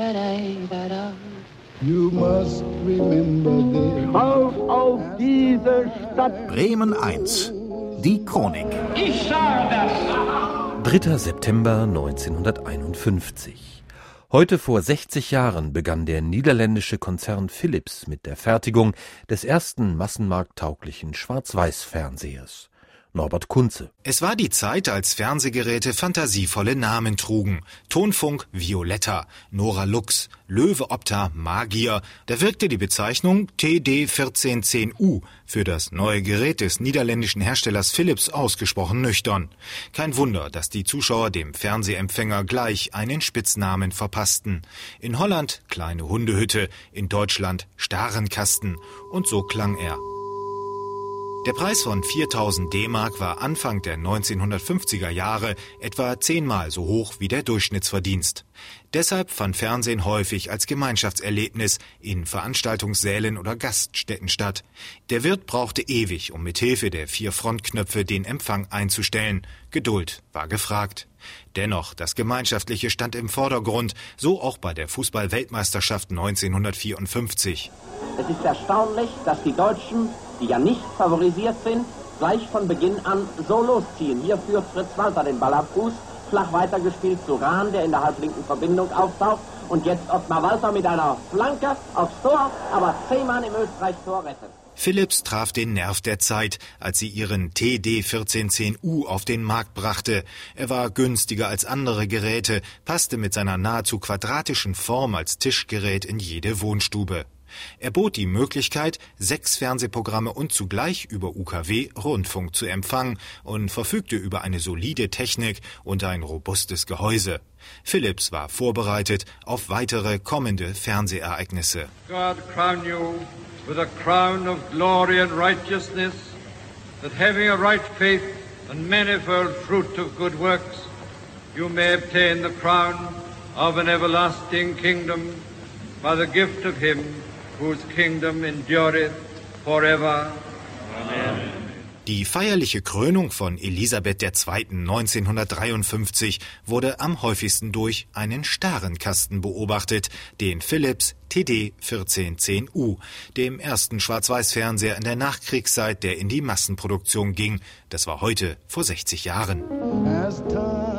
You must remember this. Auf diese Stadt. Bremen 1. Die Chronik. Ich sage das. 3. September 1951. Heute vor 60 Jahren begann der niederländische Konzern Philips mit der Fertigung des ersten massenmarkttauglichen Schwarz-Weiß-Fernsehers. Norbert Kunze. Es war die Zeit, als Fernsehgeräte fantasievolle Namen trugen. Tonfunk Violetta, Nora Lux, Löwe Opta Magier. Da wirkte die Bezeichnung TD1410U für das neue Gerät des niederländischen Herstellers Philips ausgesprochen nüchtern. Kein Wunder, dass die Zuschauer dem Fernsehempfänger gleich einen Spitznamen verpassten. In Holland kleine Hundehütte, in Deutschland Starenkasten. Und so klang er. Der Preis von 4.000 D-Mark war Anfang der 1950er Jahre etwa 10-mal so hoch wie der Durchschnittsverdienst. Deshalb fand Fernsehen häufig als Gemeinschaftserlebnis in Veranstaltungssälen oder Gaststätten statt. Der Wirt brauchte ewig, um mit Hilfe der 4 Frontknöpfe den Empfang einzustellen. Geduld war gefragt. Dennoch, das Gemeinschaftliche stand im Vordergrund, so auch bei der Fußball-Weltmeisterschaft 1954. Es ist erstaunlich, dass die Deutschen, die ja nicht favorisiert sind, gleich von Beginn an so losziehen. Hier führt Fritz Walter den Ball ab Fuß, flach weitergespielt zu Rahn, der in der halblinken Verbindung auftaucht. Und jetzt Ottmar Walter mit einer Flanke aufs Tor, aber Zehmann im Österreich-Tor rettet. Philips traf den Nerv der Zeit, als sie ihren TD1410U auf den Markt brachte. Er war günstiger als andere Geräte, passte mit seiner nahezu quadratischen Form als Tischgerät in jede Wohnstube. Er bot die Möglichkeit, 6 Fernsehprogramme und zugleich über UKW Rundfunk zu empfangen und verfügte über eine solide Technik und ein robustes Gehäuse. Philips war vorbereitet auf weitere kommende Fernsehereignisse. God crown you with a crown of glory and righteousness, that having a right faith and manifold fruit of good works, you may obtain the crown of an everlasting kingdom by the gift of him whose kingdom endureth forever. Amen. Die feierliche Krönung von Elisabeth II. 1953 wurde am häufigsten durch einen Starenkasten beobachtet, den Philips TD1410U, dem ersten Schwarz-Weiß-Fernseher in der Nachkriegszeit, der in die Massenproduktion ging. Das war heute vor 60 Jahren.